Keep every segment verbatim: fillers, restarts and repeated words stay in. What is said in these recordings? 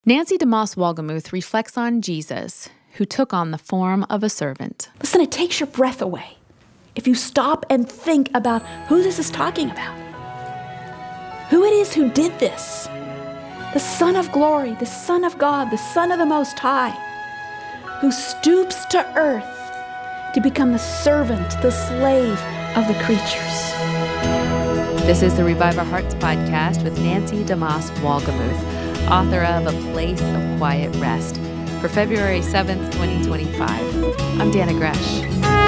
Nancy DeMoss Wolgemuth reflects on Jesus, who took on the form of a servant. Listen, it takes your breath away if you stop and think about who this is talking about. Who it is who did this. The Son of Glory, the Son of God, the Son of the Most High, who stoops to earth to become the servant, the slave of the creatures. This is the Revive Our Hearts podcast with Nancy DeMoss Wolgemuth, author of A Place of Quiet Rest, for February seventh, twenty twenty-five. I'm Dana Gresh.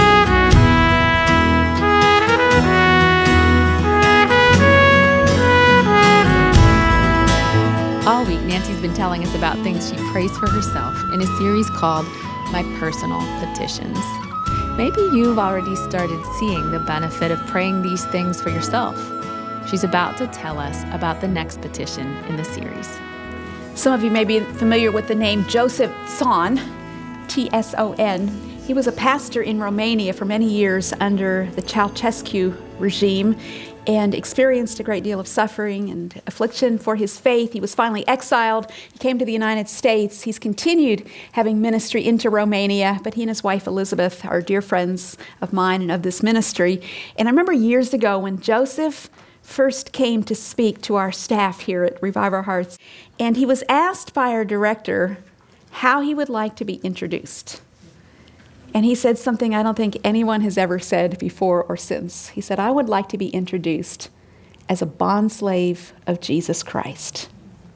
All week, Nancy's been telling us about things she prays for herself in a series called My Personal Petitions. Maybe you've already started seeing the benefit of praying these things for yourself. She's about to tell us about the next petition in the series. Some of you may be familiar with the name Joseph Tson, T S O N. He was a pastor in Romania for many years under the Ceausescu regime and experienced a great deal of suffering and affliction for his faith. He was finally exiled. He came to the United States. He's continued having ministry into Romania, but he and his wife Elizabeth are dear friends of mine and of this ministry. And I remember years ago when Joseph first came to speak to our staff here at Revive Our Hearts, and he was asked by our director how he would like to be introduced. And he said something I don't think anyone has ever said before or since. He said, I would like to be introduced as a bondslave of Jesus Christ.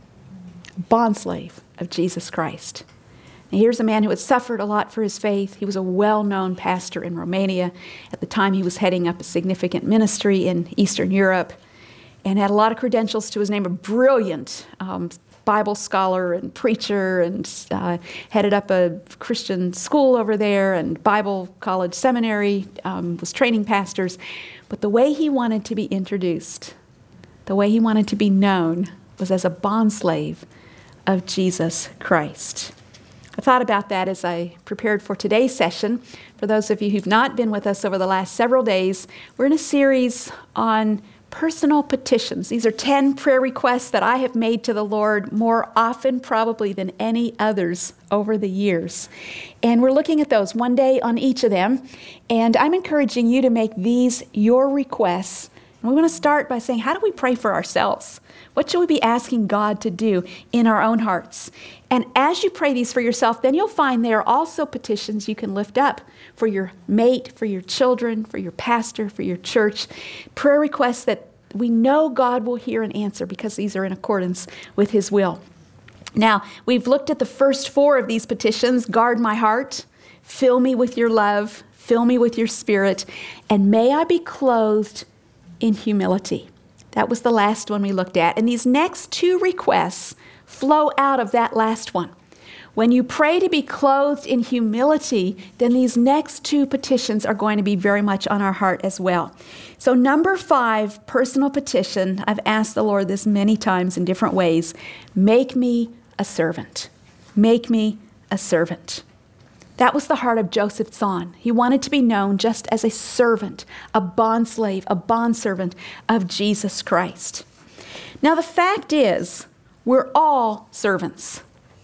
Bondslave of Jesus Christ. And here's a man who had suffered a lot for his faith. He was a well-known pastor in Romania. At the time, he was heading up a significant ministry in Eastern Europe and had a lot of credentials to his name, a brilliant um, Bible scholar and preacher, and uh, headed up a Christian school over there and Bible college seminary, um, was training pastors. But the way he wanted to be introduced, the way he wanted to be known, was as a bondslave of Jesus Christ. I thought about that as I prepared for today's session. For those of you who've not been with us over the last several days, we're in a series on personal petitions. These are ten prayer requests that I have made to the Lord more often probably than any others over the years. And we're looking at those one day on each of them. And I'm encouraging you to make these your requests. And we want to start by saying, how do we pray for ourselves? What should we be asking God to do in our own hearts? And as you pray these for yourself, then you'll find there are also petitions you can lift up for your mate, for your children, for your pastor, for your church. Prayer requests that we know God will hear and answer because these are in accordance with His will. Now, we've looked at the first four of these petitions. Guard my heart, fill me with your love, fill me with your spirit, and may I be clothed in humility. That was the last one we looked at. And these next two requests flow out of that last one. When you pray to be clothed in humility, then these next two petitions are going to be very much on our heart as well. So number five, personal petition, I've asked the Lord this many times in different ways. Make me a servant. Make me a servant. That was the heart of Joseph Tson. He wanted to be known just as a servant, a bondslave, a bondservant of Jesus Christ. Now the fact is, we're all servants.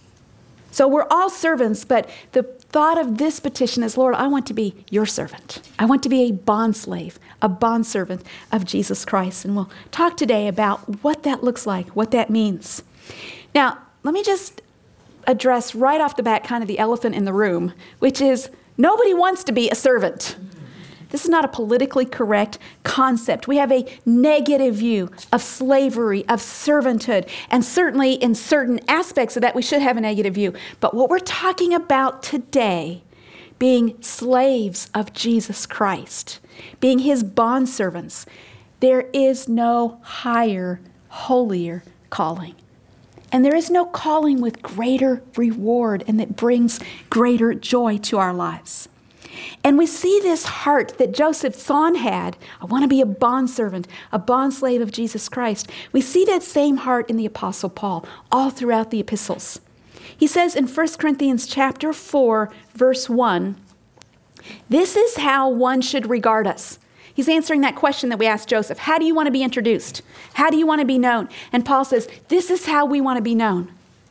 So we're all servants, but the thought of this petition is, Lord, I want to be your servant. I want to be a bondslave, a bondservant of Jesus Christ. And we'll talk today about what that looks like, what that means. Now, let me just address right off the bat kind of the elephant in the room, which is nobody wants to be a servant. This is not a politically correct concept. We have a negative view of slavery, of servanthood, and certainly in certain aspects of that we should have a negative view. But what we're talking about today, being slaves of Jesus Christ, being His bondservants, there is no higher, holier calling. And there is no calling with greater reward and that brings greater joy to our lives. And we see this heart that Joseph Tson had. I want to be a bondservant, a bondslave of Jesus Christ. We see that same heart in the Apostle Paul all throughout the epistles. He says in First Corinthians chapter four, verse one, this is how one should regard us. He's answering that question that we asked Joseph. How do you want to be introduced? How do you want to be known? And Paul says, this is how we want to be known.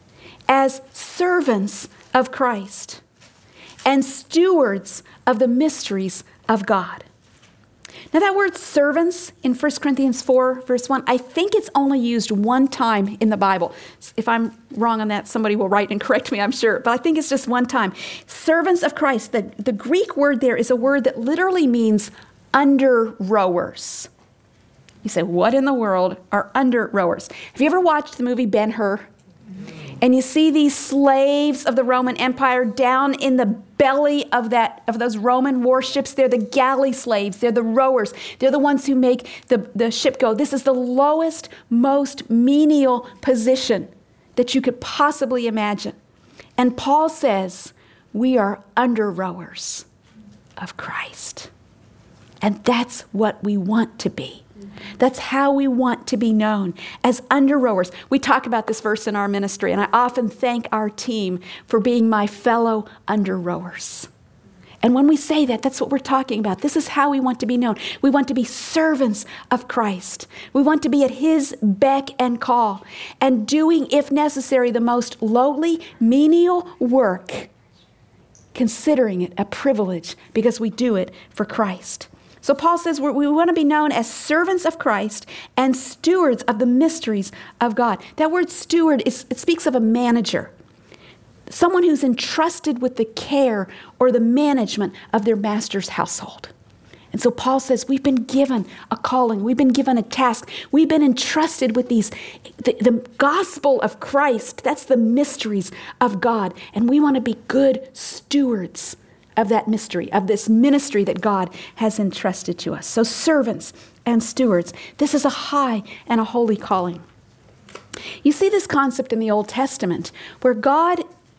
as servants of Christ and stewards of the mysteries of God. Now that word servants in First Corinthians four, verse one, I think it's only used one time in the Bible. If I'm wrong on that, somebody will write and correct me, I'm sure. But I think it's just one time. Servants of Christ, the, the Greek word there is a word that literally means under rowers. You say, what in the world are under rowers? Have you ever watched the movie Ben-Hur? And you see these slaves of the Roman Empire down in the belly of that of those Roman warships. They're the galley slaves. They're the rowers. They're the ones who make the, the ship go. This is the lowest, most menial position that you could possibly imagine. And Paul says, we are under rowers of Christ. And that's what we want to be. That's how we want to be known, as under rowers. We talk about this verse in our ministry, and I often thank our team for being my fellow under rowers. And when we say that, that's what we're talking about. This is how we want to be known. We want to be servants of Christ. We want to be at his beck and call and doing, if necessary, the most lowly, menial work, considering it a privilege because we do it for Christ. So Paul says we're, we want to be known as servants of Christ and stewards of the mysteries of God. That word steward, is, it speaks of a manager, someone who's entrusted with the care or the management of their master's household. And so Paul says we've been given a calling. We've been given a task. We've been entrusted with these, the, the gospel of Christ. That's the mysteries of God. And we want to be good stewards of that mystery, of this ministry that God has entrusted to us. So servants and stewards, this is a high and a holy calling. You see this concept in the Old Testament where God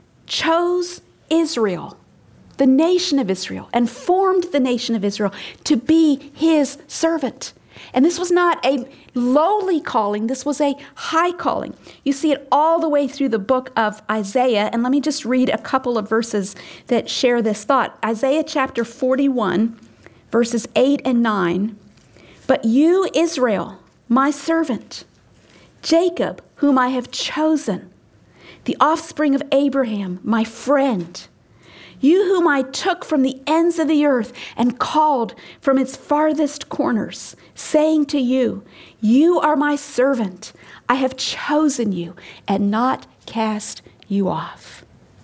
chose Israel, the nation of Israel, and formed the nation of Israel to be his servant. And this was not a lowly calling, this was a high calling. You see it all the way through the book of Isaiah, and let me just read a couple of verses that share this thought. Isaiah chapter forty-one, verses eight and nine. But you, Israel, my servant, Jacob, whom I have chosen, the offspring of Abraham, my friend, you whom I took from the ends of the earth and called from its farthest corners, saying to you, you are my servant. I have chosen you and not cast you off.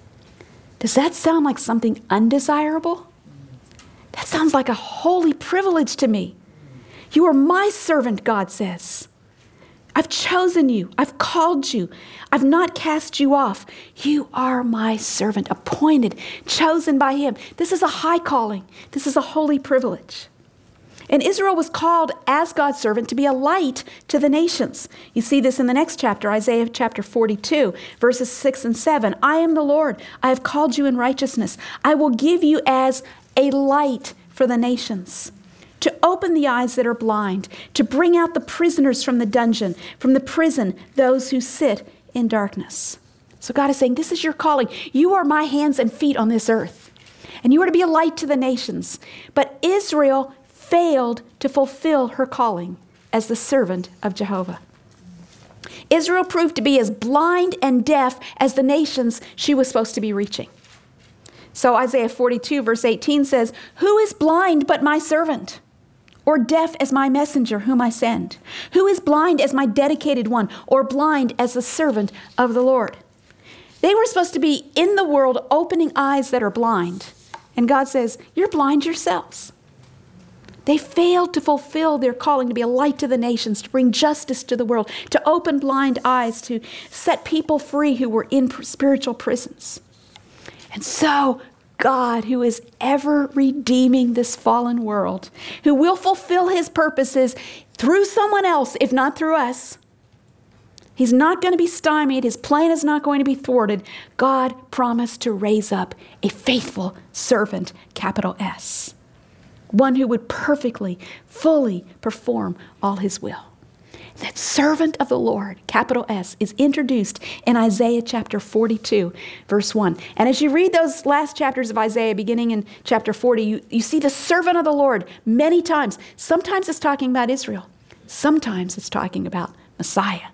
Does that sound like something undesirable? That sounds like a holy privilege to me. You are my servant, God says. I've chosen you. I've called you. I've not cast you off. You are my servant, appointed, chosen by him. This is a high calling. This is a holy privilege. And Israel was called as God's servant to be a light to the nations. You see this in the next chapter, Isaiah chapter forty-two, verses six and seven. I am the Lord. I have called you in righteousness. I will give you as a light for the nations, to open the eyes that are blind, to bring out the prisoners from the dungeon, from the prison, those who sit in darkness. So God is saying, this is your calling. You are my hands and feet on this earth, and you are to be a light to the nations. But Israel failed to fulfill her calling as the servant of Jehovah. Israel proved to be as blind and deaf as the nations she was supposed to be reaching. So Isaiah forty-two, verse eighteen says, who is blind but my servant? Or deaf as my messenger whom I send? Who is blind as my dedicated one, or blind as the servant of the Lord? They were supposed to be in the world opening eyes that are blind. And God says, you're blind yourselves. They failed to fulfill their calling to be a light to the nations, to bring justice to the world, to open blind eyes, to set people free who were in spiritual prisons. And so God, who is ever redeeming this fallen world, who will fulfill his purposes through someone else, if not through us. He's not going to be stymied. His plan is not going to be thwarted. God promised to raise up a faithful servant, capital S, one who would perfectly, fully perform all his will. That servant of the Lord, capital S, is introduced in Isaiah chapter forty-two, verse one. And as you read those last chapters of Isaiah, beginning in chapter forty, you, you see the servant of the Lord many times. Sometimes it's talking about Israel. Sometimes it's talking about Messiah.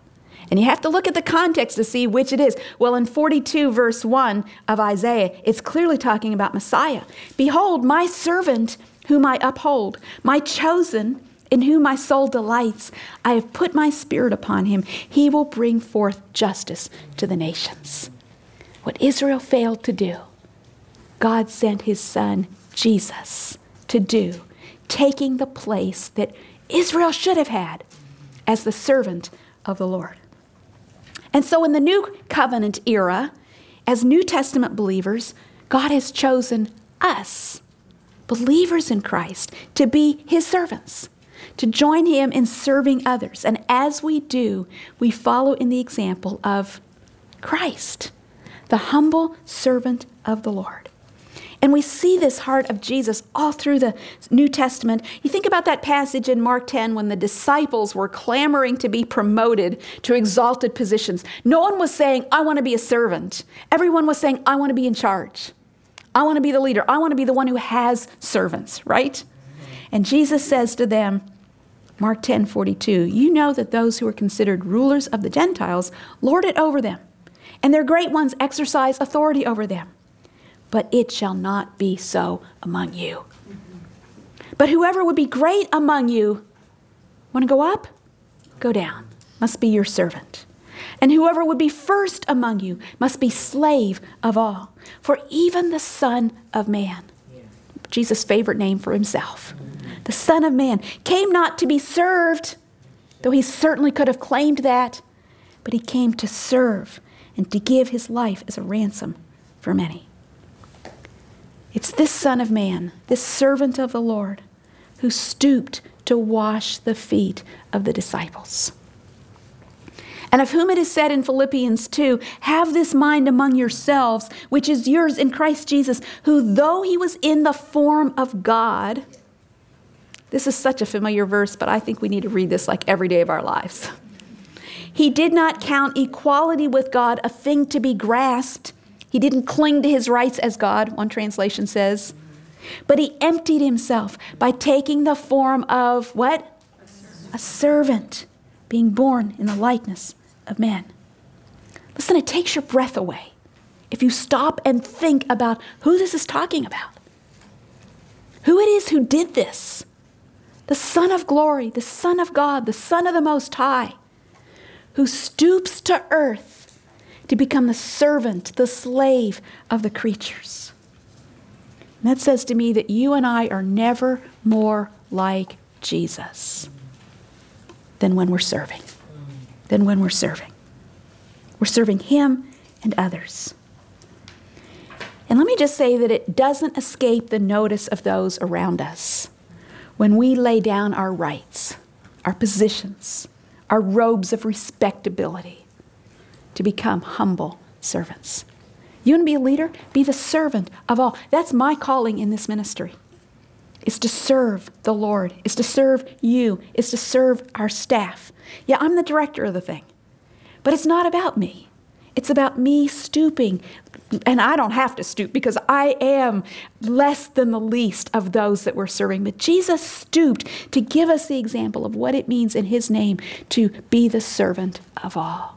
And you have to look at the context to see which it is. Well, in forty-two, verse one of Isaiah, it's clearly talking about Messiah. Behold, my servant whom I uphold, my chosen in whom my soul delights. I have put my spirit upon him. He will bring forth justice to the nations. What Israel failed to do, God sent his son, Jesus, to do, taking the place that Israel should have had as the servant of the Lord. And so in the New Covenant era, as New Testament believers, God has chosen us, believers in Christ, to be his servants, to join him in serving others. And as we do, we follow in the example of Christ, the humble servant of the Lord. And we see this heart of Jesus all through the New Testament. You think about that passage in Mark ten when the disciples were clamoring to be promoted to exalted positions. No one was saying, I want to be a servant. Everyone was saying, I want to be in charge. I want to be the leader. I want to be the one who has servants, right? And Jesus says to them, Mark ten forty-two, you know that those who are considered rulers of the Gentiles lord it over them, and their great ones exercise authority over them. But it shall not be so among you. But whoever would be great among you, want to go up? Go down. Must be your servant. And whoever would be first among you must be slave of all. For even the Son of Man, Jesus' favorite name for himself, the Son of Man, came not to be served, though he certainly could have claimed that, but he came to serve and to give his life as a ransom for many. It's this Son of Man, this servant of the Lord, who stooped to wash the feet of the disciples. And of whom it is said in Philippians two, have this mind among yourselves, which is yours in Christ Jesus, who though he was in the form of God, this is such a familiar verse, but I think we need to read this like every day of our lives. He did not count equality with God a thing to be grasped. He didn't cling to his rights as God, one translation says. But he emptied himself by taking the form of what? A servant. A servant, being born in the likeness of men. Listen, it takes your breath away if you stop and think about who this is talking about. Who it is who did this. The Son of glory, the Son of God, the Son of the Most High, who stoops to earth to become the servant, the slave of the creatures. And that says to me that you and I are never more like Jesus than when we're serving. Than when we're serving. We're serving him and others. And let me just say that it doesn't escape the notice of those around us when we lay down our rights, our positions, our robes of respectability, to become humble servants. You want to be a leader? Be the servant of all. That's my calling in this ministry. Is to serve the Lord. Is to serve you. Is to serve our staff. Yeah, I'm the director of the thing. But it's not about me. It's about me stooping. And I don't have to stoop because I am less than the least of those that we're serving. But Jesus stooped to give us the example of what it means in his name to be the servant of all.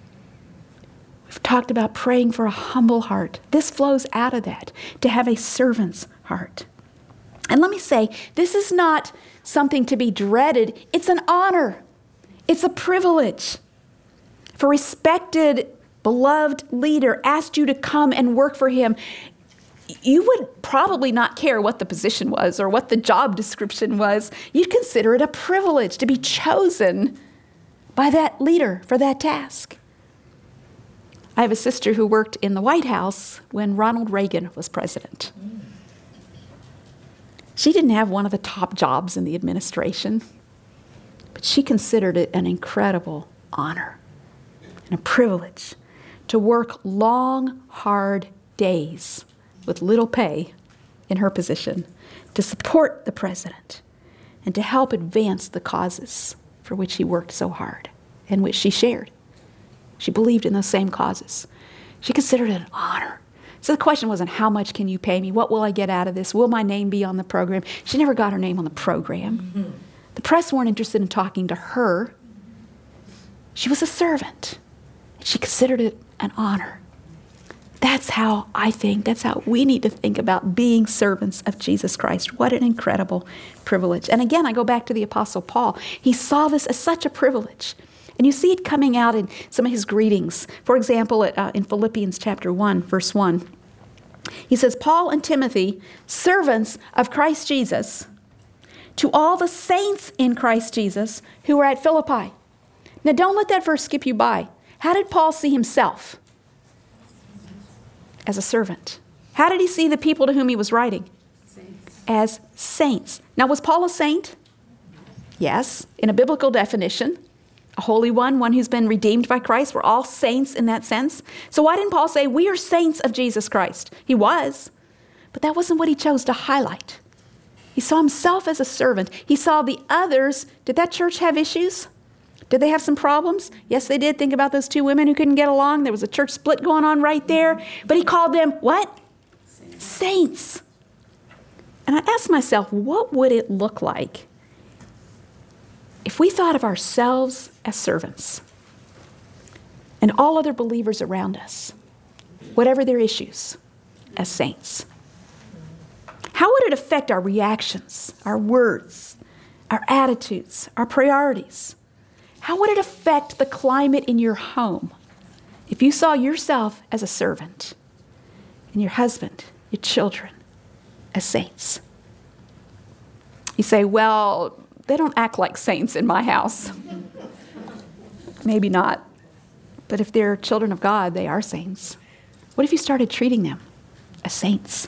We've talked about praying for a humble heart. This flows out of that, to have a servant's heart. And let me say, this is not something to be dreaded. It's an honor. It's a privilege. If a respected, beloved leader asked you to come and work for him, you would probably not care what the position was or what the job description was. You'd consider it a privilege to be chosen by that leader for that task. I have a sister who worked in the White House when Ronald Reagan was president. She didn't have one of the top jobs in the administration, but she considered it an incredible honor and a privilege to work long, hard days with little pay in her position to support the president and to help advance the causes for which he worked so hard and which she shared. She believed in those same causes. She considered it an honor. So the question wasn't, how much can you pay me? What will I get out of this? Will my name be on the program? She never got her name on the program. Mm-hmm. The press weren't interested in talking to her. She was a servant. She considered it an honor. That's how I think, that's how we need to think about being servants of Jesus Christ. What an incredible privilege. And again, I go back to the Apostle Paul. He saw this as such a privilege. And you see it coming out in some of his greetings. For example, at, uh, in Philippians chapter one, verse one. He says, Paul and Timothy, servants of Christ Jesus, to all the saints in Christ Jesus who were at Philippi. Now don't let that verse skip you by. How did Paul see himself? As a servant. How did he see the people to whom he was writing? Saints. As saints. Now, was Paul a saint? Yes, in a biblical definition. A holy one, one who's been redeemed by Christ. We're all saints in that sense. So why didn't Paul say, we are saints of Jesus Christ? He was, but that wasn't what he chose to highlight. He saw himself as a servant. He saw the others. Did that church have issues? Did they have some problems? Yes, they did. Think about those two women who couldn't get along. There was a church split going on right there. But he called them what? Saints. Saints. And I asked myself, what would it look like if we thought of ourselves as servants and all other believers around us, whatever their issues, as saints? How would it affect our reactions, our words, our attitudes, our priorities? How would it affect the climate in your home if you saw yourself as a servant and your husband, your children, as saints? You say, well, they don't act like saints in my house. Maybe not. But if they're children of God, they are saints. What if you started treating them as saints?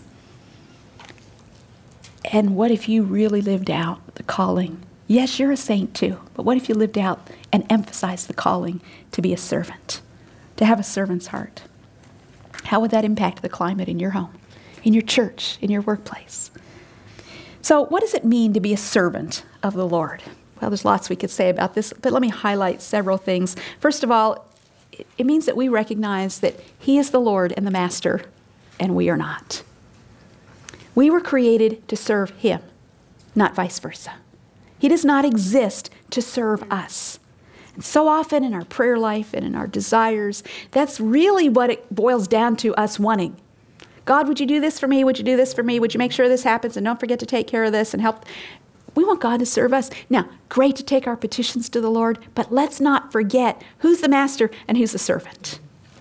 And what if you really lived out the calling? Yes, you're a saint too, but what if you lived out and emphasized the calling to be a servant, to have a servant's heart? How would that impact the climate in your home, in your church, in your workplace? So what does it mean to be a servant of the Lord? Well, there's lots we could say about this, but let me highlight several things. First of all, it means that we recognize that He is the Lord and the Master, and we are not. We were created to serve Him, not vice versa. He does not exist to serve us. And so often in our prayer life and in our desires, that's really what it boils down to, us wanting. God, would you do this for me? Would you do this for me? Would you make sure this happens? And don't forget to take care of this and help. We want God to serve us. Now, great to take our petitions to the Lord, but let's not forget who's the master and who's the servant.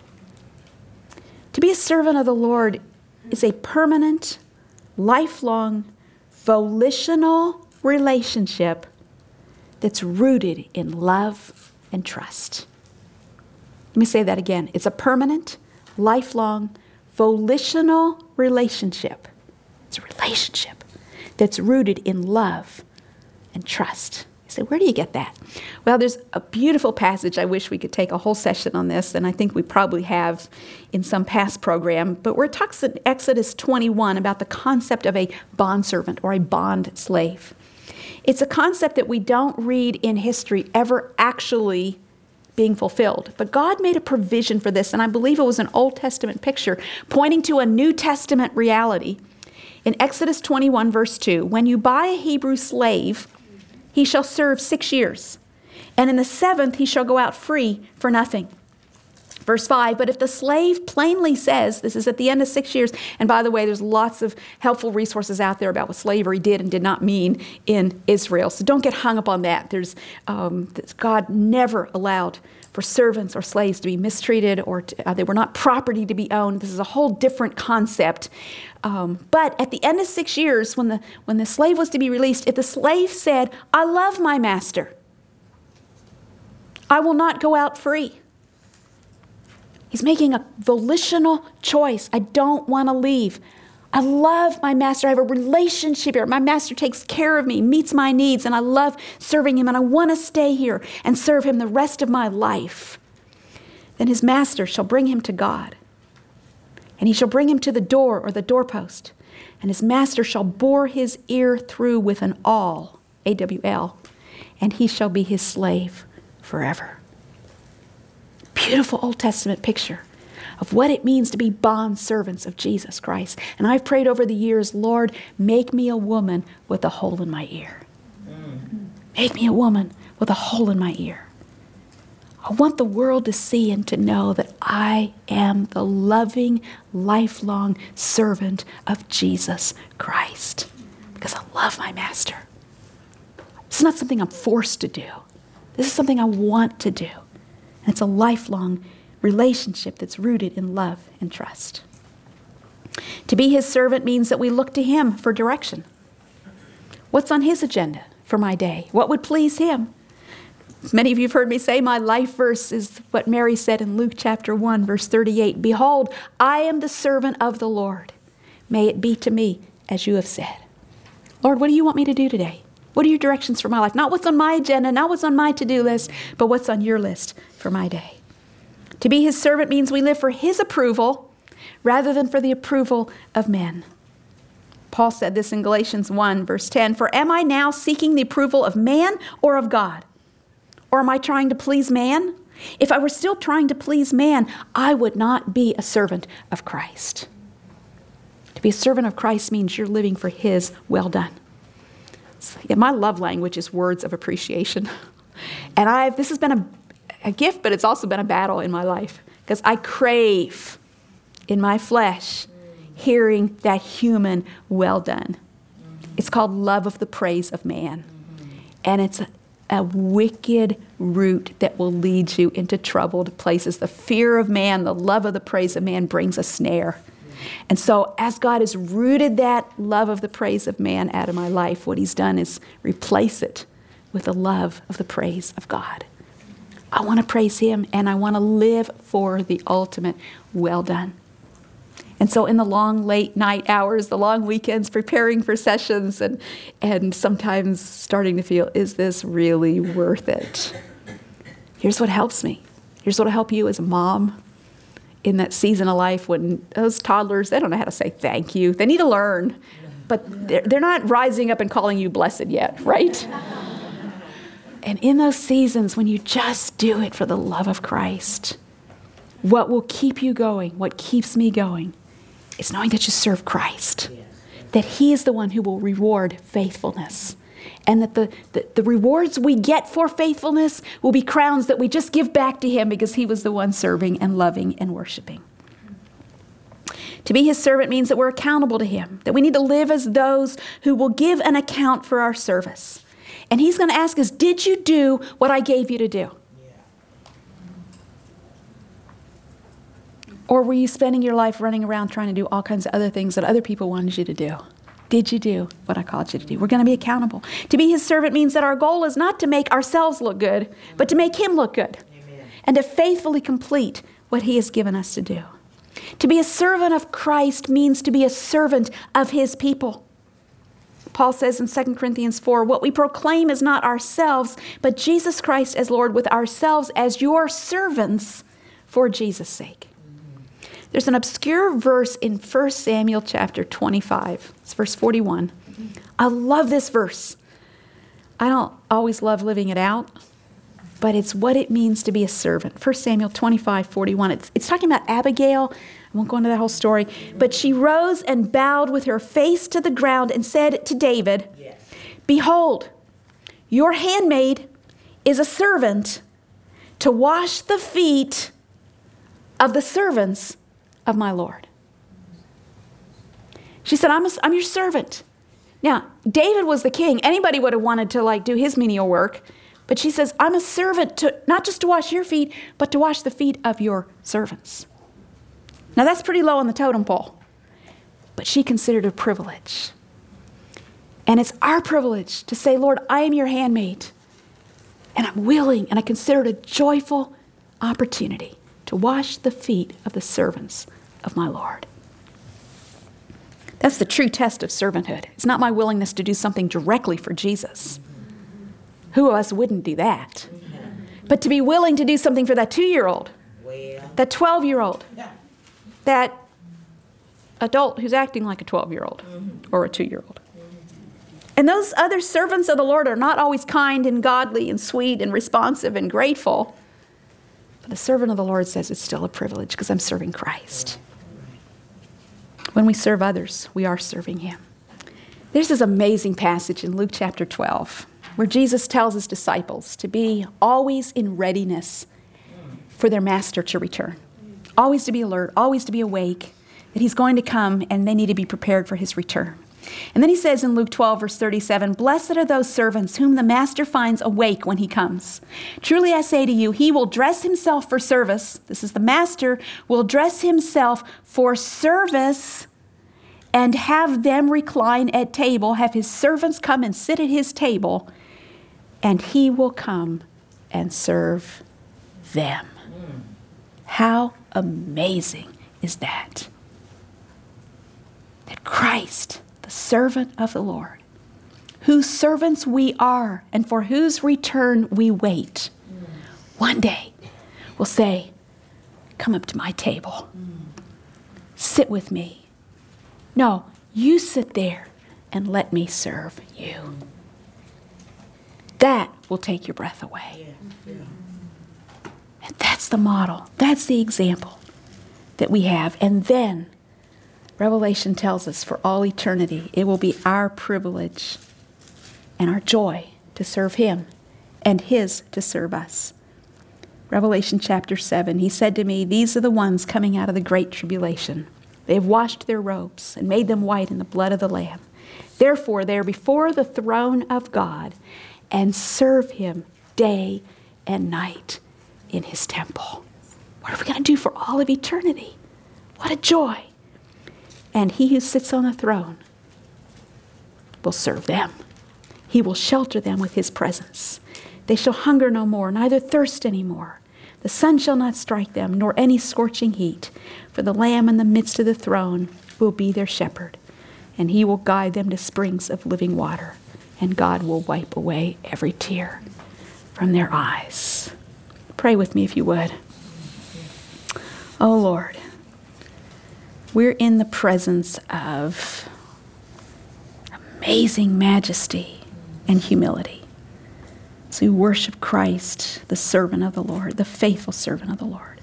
To be a servant of the Lord is a permanent, lifelong, volitional relationship that's rooted in love and trust. Let me say that again. It's a permanent, lifelong, volitional relationship. It's a relationship that's rooted in love and trust. You say, where do you get that? Well, there's a beautiful passage. I wish we could take a whole session on this, and I think we probably have in some past program, but where it talks in Exodus twenty-one about the concept of a bondservant or a bond slave. It's a concept that we don't read in history ever actually being fulfilled. But God made a provision for this, and I believe it was an Old Testament picture pointing to a New Testament reality. In Exodus twenty-one, verse two, when you buy a Hebrew slave, he shall serve six years, and in the seventh he shall go out free for nothing. Verse five, but if the slave plainly says, this is at the end of six years, and by the way, there's lots of helpful resources out there about what slavery did and did not mean in Israel. So don't get hung up on that. There's um, God never allowed for servants or slaves to be mistreated, or to, uh, they were not property to be owned. This is a whole different concept. Um, but at the end of six years, when the when the slave was to be released, if the slave said, I love my master, I will not go out free. He's making a volitional choice. I don't want to leave. I love my master. I have a relationship here. My master takes care of me, meets my needs, and I love serving him, and I want to stay here and serve him the rest of my life. Then his master shall bring him to God, and he shall bring him to the door or the doorpost, and his master shall bore his ear through with an awl, A W L, and he shall be his slave forever. Beautiful Old Testament picture of what it means to be bond servants of Jesus Christ. And I've prayed over the years, Lord, make me a woman with a hole in my ear. Mm. Make me a woman with a hole in my ear. I want the world to see and to know that I am the loving, lifelong servant of Jesus Christ because I love my master. It's not something I'm forced to do. This is something I want to do. And it's a lifelong relationship that's rooted in love and trust. To be his servant means that we look to him for direction. What's on his agenda for my day? What would please him? Many of you have heard me say my life verse is what Mary said in Luke chapter one, verse thirty-eight. Behold, I am the servant of the Lord. May it be to me as you have said. Lord, what do you want me to do today? What are your directions for my life? Not what's on my agenda, not what's on my to-do list, but what's on your list for my day. To be his servant means we live for his approval rather than for the approval of men. Paul said this in Galatians one, verse ten, for am I now seeking the approval of man or of God? Or am I trying to please man? If I were still trying to please man, I would not be a servant of Christ. To be a servant of Christ means you're living for his well done. So, yeah, my love language is words of appreciation. And I've this has been a, a gift, but it's also been a battle in my life because I crave in my flesh hearing that human well done. It's called love of the praise of man. And it's a, a wicked root that will lead you into troubled places. The fear of man, the love of the praise of man brings a snare. And so as God has rooted that love of the praise of man out of my life, what he's done is replace it with the love of the praise of God. I want to praise him and I want to live for the ultimate well done. And so in the long late night hours, the long weekends, preparing for sessions and, and sometimes starting to feel, is this really worth it? Here's what helps me. Here's what will help you as a mom in that season of life when those toddlers, they don't know how to say thank you. They need to learn, but they're, they're not rising up and calling you blessed yet, right? And in those seasons when you just do it for the love of Christ, what will keep you going, what keeps me going, is knowing that you serve Christ, that he is the one who will reward faithfulness, and that the, the, the rewards we get for faithfulness will be crowns that we just give back to him because he was the one serving and loving and worshiping. To be his servant means that we're accountable to him, that we need to live as those who will give an account for our service. And he's going to ask us, did you do what I gave you to do? Or were you spending your life running around trying to do all kinds of other things that other people wanted you to do? Did you do what I called you to do? We're going to be accountable. To be his servant means that our goal is not to make ourselves look good, but to make him look good. Amen. And to faithfully complete what he has given us to do. To be a servant of Christ means to be a servant of his people. Paul says in Second Corinthians four, what we proclaim is not ourselves, but Jesus Christ as Lord, with ourselves as your servants for Jesus' sake. There's an obscure verse in First Samuel chapter twenty-five. It's verse forty-one. I love this verse. I don't always love living it out, but it's what it means to be a servant. First Samuel twenty-five, forty-one. It's, it's talking about Abigail. I won't go into that whole story. But she rose and bowed with her face to the ground and said to David, yes. Behold, your handmaid is a servant to wash the feet of the servants of my Lord. She said, I'm, a, I'm your servant. Now, David was the king. Anybody would have wanted to like do his menial work. But she says, I'm a servant to not just to wash your feet, but to wash the feet of your servants. Now, that's pretty low on the totem pole. But she considered it a privilege. And it's our privilege to say, Lord, I am your handmaid. And I'm willing, and I consider it a joyful opportunity to wash the feet of the servants of my Lord. That's the true test of servanthood. It's not my willingness to do something directly for Jesus. Who of us wouldn't do that? But to be willing to do something for that two-year-old, that twelve-year-old, that adult who's acting like a twelve-year-old or a two-year-old. And those other servants of the Lord are not always kind and godly and sweet and responsive and grateful. But the servant of the Lord says it's still a privilege because I'm serving Christ. When we serve others, we are serving him. There's this amazing passage in Luke chapter twelve where Jesus tells his disciples to be always in readiness for their master to return. Always to be alert, always to be awake, that he's going to come and they need to be prepared for his return. And then he says in Luke twelve, verse thirty-seven, "Blessed are those servants whom the master finds awake when he comes. Truly I say to you, he will dress himself for service." This is the master, will dress himself for service and have them recline at table, have his servants come and sit at his table, and he will come and serve them. Mm. How amazing is that? That Christ, the servant of the Lord, whose servants we are and for whose return we wait, mm. one day will say, "Come up to my table. Mm. Sit with me. No, you sit there and let me serve you." Mm. That will take your breath away. Yeah. Yeah. And that's the model. That's the example that we have. And then Revelation tells us for all eternity, it will be our privilege and our joy to serve him and his to serve us. Revelation chapter seven, he said to me, "These are the ones coming out of the great tribulation. They have washed their robes and made them white in the blood of the Lamb. Therefore, they are before the throne of God and serve him day and night in his temple." What are we going to do for all of eternity? What a joy. And he who sits on the throne will serve them. He will shelter them with his presence. They shall hunger no more, neither thirst any more. The sun shall not strike them, nor any scorching heat. For the Lamb in the midst of the throne will be their shepherd, and he will guide them to springs of living water, and God will wipe away every tear from their eyes. Pray with me if you would. Oh Lord, we're in the presence of amazing majesty and humility. So we worship Christ, the servant of the Lord, the faithful servant of the Lord.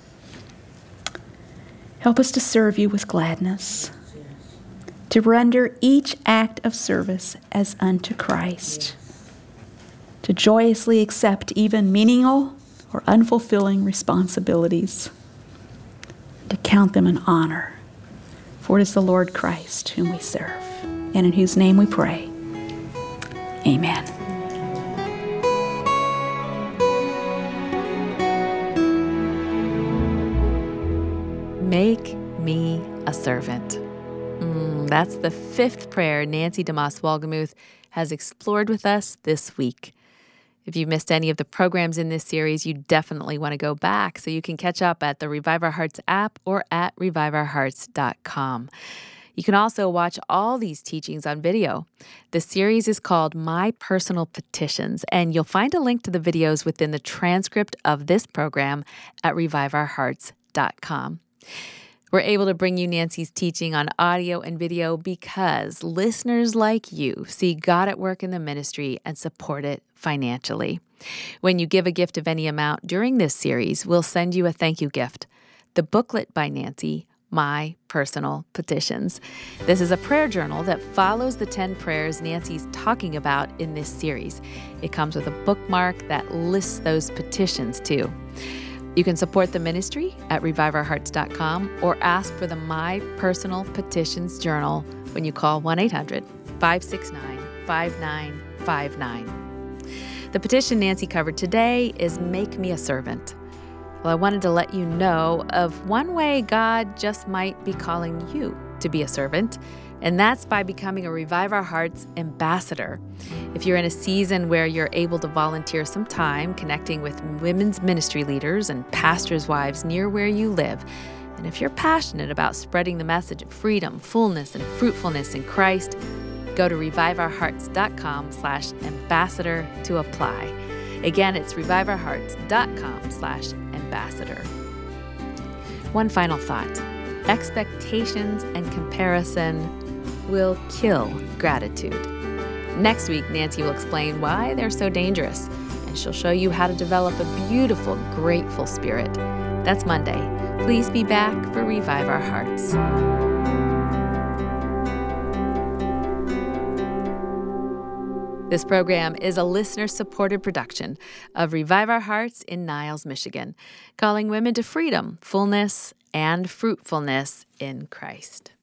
Help us to serve you with gladness, to render each act of service as unto Christ, to joyously accept even menial or unfulfilling responsibilities, to count them an honor, for it is the Lord Christ whom we serve, and in whose name we pray. Amen. Make me a servant. Mm, that's the fifth prayer Nancy DeMoss Wolgemuth has explored with us this week. If you missed any of the programs in this series, you definitely want to go back so you can catch up at the Revive Our Hearts app or at revive our hearts dot com. You can also watch all these teachings on video. The series is called My Personal Petitions, and you'll find a link to the videos within the transcript of this program at revive our hearts dot com. We're able to bring you Nancy's teaching on audio and video because listeners like you see God at work in the ministry and support it financially. When you give a gift of any amount during this series, we'll send you a thank you gift, the booklet by Nancy, My Personal Petitions. This is a prayer journal that follows the ten prayers Nancy's talking about in this series. It comes with a bookmark that lists those petitions too. You can support the ministry at revive our hearts dot com or ask for the My Personal Petitions Journal when you call one eight hundred, five six nine, five nine five nine. The petition Nancy covered today is Make Me a Servant. Well, I wanted to let you know of one way God just might be calling you to be a servant, and that's by becoming a Revive Our Hearts ambassador. If you're in a season where you're able to volunteer some time connecting with women's ministry leaders and pastors' wives near where you live, and if you're passionate about spreading the message of freedom, fullness, and fruitfulness in Christ, go to revive our hearts dot com slash ambassador to apply. Again, it's revive our hearts dot com slash ambassador. One final thought. Expectations and comparison will kill gratitude. Next week, Nancy will explain why they're so dangerous, and she'll show you how to develop a beautiful, grateful spirit. That's Monday. Please be back for Revive Our Hearts. This program is a listener-supported production of Revive Our Hearts in Niles, Michigan, calling women to freedom, fullness, and fruitfulness in Christ.